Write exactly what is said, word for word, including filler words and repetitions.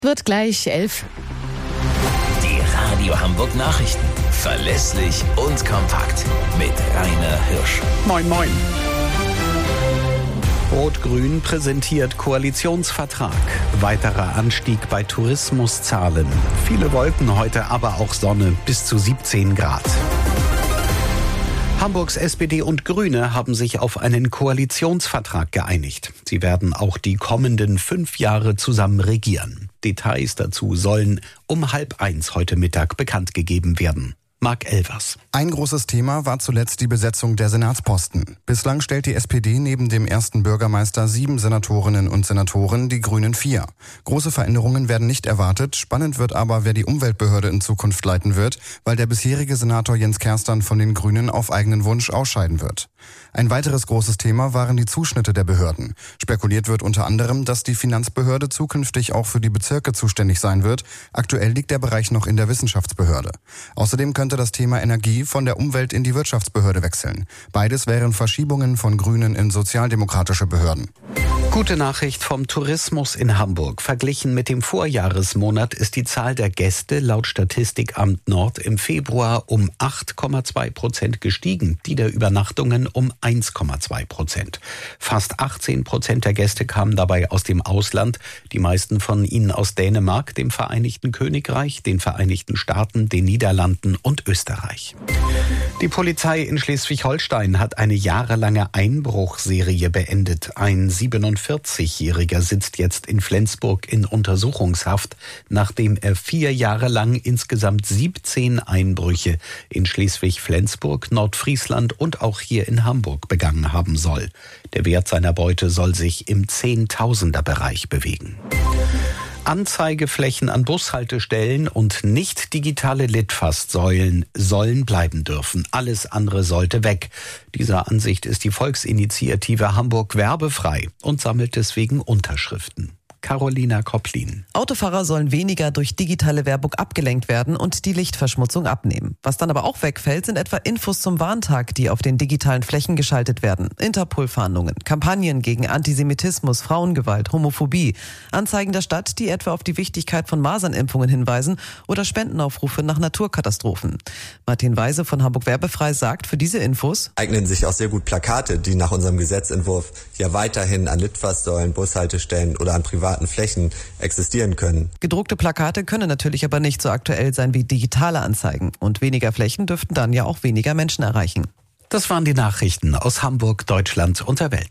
Wird gleich elf. Die Radio Hamburg Nachrichten. Verlässlich und kompakt. Mit Rainer Hirsch. Moin, moin. Rot-Grün präsentiert Koalitionsvertrag. Weiterer Anstieg bei Tourismuszahlen. Viele Wolken heute, aber auch Sonne bis zu siebzehn Grad. Hamburgs S P D und Grüne haben sich auf einen Koalitionsvertrag geeinigt. Sie werden auch die kommenden fünf Jahre zusammen regieren. Details dazu sollen um halb eins heute Mittag bekannt gegeben werden. Marc Elvers. Ein großes Thema war zuletzt die Besetzung der Senatsposten. Bislang stellt die S P D neben dem ersten Bürgermeister sieben Senatorinnen und Senatoren, die Grünen vier. Große Veränderungen werden nicht erwartet. Spannend wird aber, wer die Umweltbehörde in Zukunft leiten wird, weil der bisherige Senator Jens Kerstern von den Grünen auf eigenen Wunsch ausscheiden wird. Ein weiteres großes Thema waren die Zuschnitte der Behörden. Spekuliert wird unter anderem, dass die Finanzbehörde zukünftig auch für die Bezirke zuständig sein wird. Aktuell liegt der Bereich noch in der Wissenschaftsbehörde. Außerdem könnte das Thema Energie von der Umwelt in die Wirtschaftsbehörde wechseln. Beides wären Verschiebungen von Grünen in sozialdemokratische Behörden. Gute Nachricht vom Tourismus in Hamburg. Verglichen mit dem Vorjahresmonat ist die Zahl der Gäste laut Statistikamt Nord im Februar um acht Komma zwei Prozent gestiegen, die der Übernachtungen um eins Komma zwei Prozent. Fast achtzehn Prozent der Gäste kamen dabei aus dem Ausland, die meisten von ihnen aus Dänemark, dem Vereinigten Königreich, den Vereinigten Staaten, den Niederlanden und Österreich. Die Polizei in Schleswig-Holstein hat eine jahrelange Einbruchserie beendet. Ein siebenundvierzigjähriger sitzt jetzt in Flensburg in Untersuchungshaft, nachdem er vier Jahre lang insgesamt siebzehn Einbrüche in Schleswig-Flensburg, Nordfriesland und auch hier in Hamburg begangen haben soll. Der Wert seiner Beute soll sich im Zehntausender-Bereich bewegen. Anzeigeflächen an Bushaltestellen und nicht digitale Litfaßsäulen sollen bleiben dürfen. Alles andere sollte weg. Dieser Ansicht ist die Volksinitiative Hamburg werbefrei und sammelt deswegen Unterschriften. Carolina Kopplin. Autofahrer sollen weniger durch digitale Werbung abgelenkt werden und die Lichtverschmutzung abnehmen. Was dann aber auch wegfällt, sind etwa Infos zum Warntag, die auf den digitalen Flächen geschaltet werden. Interpol-Fahndungen, Kampagnen gegen Antisemitismus, Frauengewalt, Homophobie, Anzeigen der Stadt, die etwa auf die Wichtigkeit von Masernimpfungen hinweisen oder Spendenaufrufe nach Naturkatastrophen. Martin Weise von Hamburg Werbefrei sagt, für diese Infos eignen sich auch sehr gut Plakate, die nach unserem Gesetzentwurf ja weiterhin an Litfaßsäulen, Bushaltestellen oder an privaten Flächen existieren können. Gedruckte Plakate können natürlich aber nicht so aktuell sein wie digitale Anzeigen. Und weniger Flächen dürften dann ja auch weniger Menschen erreichen. Das waren die Nachrichten aus Hamburg, Deutschland und der Welt.